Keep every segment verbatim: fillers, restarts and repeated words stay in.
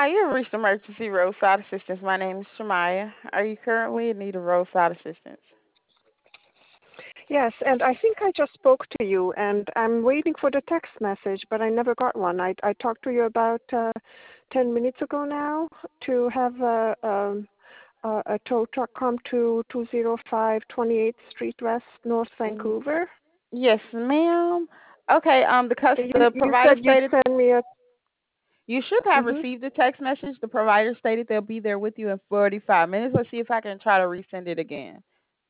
Hi, you've reached emergency roadside assistance. My name is Shamaya. Are you currently in need of roadside assistance? Yes, and I think I just spoke to you, and I'm waiting for the text message, but I never got one. I, I talked to you about uh, ten minutes ago now to have a, um, a, a tow truck come to two oh five twenty-eighth Street West, North Mm, Vancouver. Yes, ma'am. Okay. Um, the cus- You the you provider said you'd stated send me a. you should have Mhm. received the text message. The provider stated they'll be there with you in forty-five minutes. Let's see if I can try to resend it again.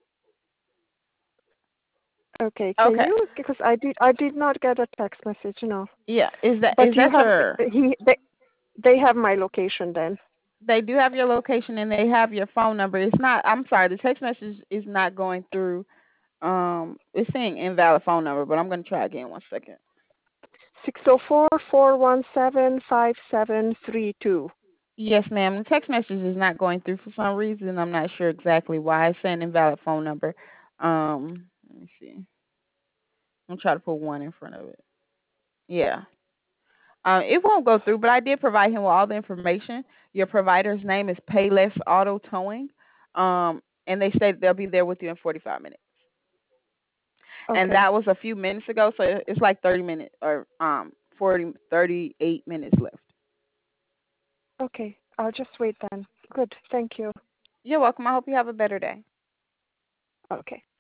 Okay, can Okay. you? Because I did I did not get a text message, no. Yeah. Is that But is you that have your? he they they have my location then. They do have your location and they have your phone number. It's not. I'm sorry. The text message is not going through. Um, it's saying invalid phone number, but I'm going to try again. One second. Six zero four four one seven five seven three two. Yes, ma'am. The text message is not going through for some reason. I'm not sure exactly why. It's saying invalid phone number. Um, let me see. I'm trying to put one in front of it. Yeah. Um, it won't go through, but I did provide him with all the information. Your provider's name is Payless Auto Towing. Um, and they said they'll be there with you in forty-five minutes. And Okay. that was a few minutes ago, so it's like thirty minutes or um forty, thirty-eight minutes left. Okay. I'll just wait then. Good. Thank you. You're welcome. I hope you have a better day. Okay.